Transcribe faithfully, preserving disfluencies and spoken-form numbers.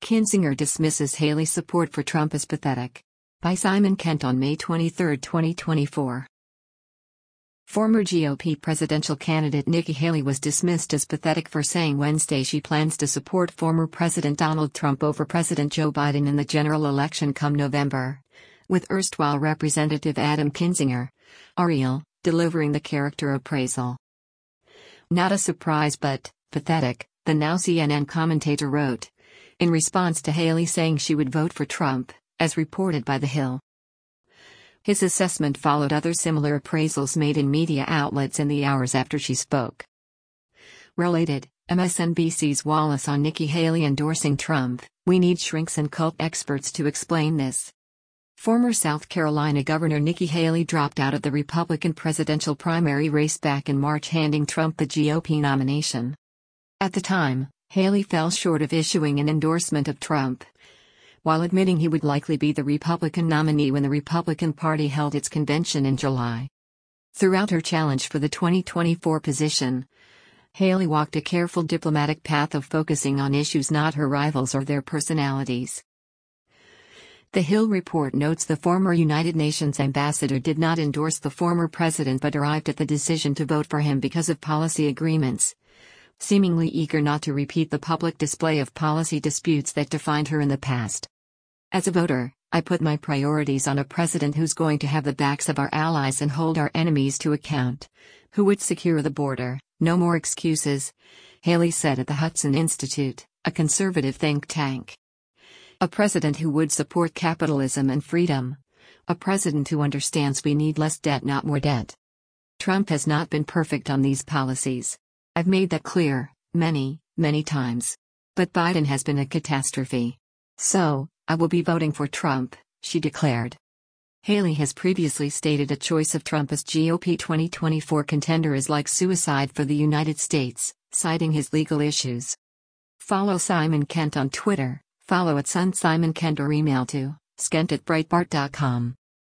Kinzinger dismisses Haley's support for Trump as pathetic. By Simon Kent on May twenty-third, twenty twenty-four. Former G O P presidential candidate Nikki Haley was dismissed as pathetic for saying Wednesday she plans to support former President Donald Trump over President Joe Biden in the general election come November, with erstwhile Representative Adam Kinzinger, R E L, delivering the character appraisal. Not a surprise but pathetic, the now C N N commentator wrote, in response to Haley saying she would vote for Trump, as reported by The Hill. His assessment followed other similar appraisals made in media outlets in the hours after she spoke. Related, M S N B C's Wallace on Nikki Haley endorsing Trump, "We need shrinks and cult experts to explain this." Former South Carolina Governor Nikki Haley dropped out of the Republican presidential primary race back in March, handing Trump the G O P nomination. At the time, Haley fell short of issuing an endorsement of Trump, while admitting he would likely be the Republican nominee when the Republican Party held its convention in July. Throughout her challenge for the twenty twenty-four position, Haley walked a careful diplomatic path of focusing on issues not her rivals or their personalities. The Hill report notes the former United Nations ambassador did not endorse the former president but arrived at the decision to vote for him because of policy agreements, seemingly eager not to repeat the public display of policy disputes that defined her in the past. "As a voter, I put my priorities on a president who's going to have the backs of our allies and hold our enemies to account, who would secure the border, no more excuses," Haley said at the Hudson Institute, a conservative think tank. "A president who would support capitalism and freedom. A president who understands we need less debt, not more debt. Trump has not been perfect on these policies. I've made that clear, many, many times. But Biden has been a catastrophe. So, I will be voting for Trump," she declared. Haley has previously stated a choice of Trump as G O P twenty twenty-four contender is like suicide for the United States, citing his legal issues. Follow Simon Kent on Twitter, follow at Sun Simon Kent or email to skent at breitbart dot com.